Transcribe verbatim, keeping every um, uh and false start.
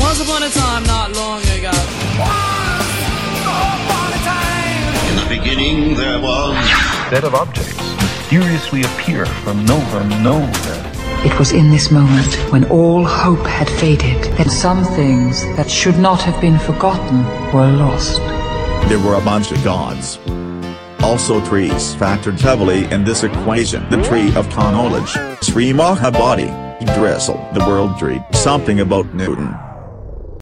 Once upon a time, not long ago. Once upon a time. In the beginning there was... A set of objects mysteriously appear from nowhere, nowhere. It was in this moment, when all hope had faded, that some things that should not have been forgotten were lost. There were a bunch of gods. Also trees factored heavily in this equation. The tree of knowledge, Sri Mahabodhi, Yggdrasil, the world tree. Something about Newton.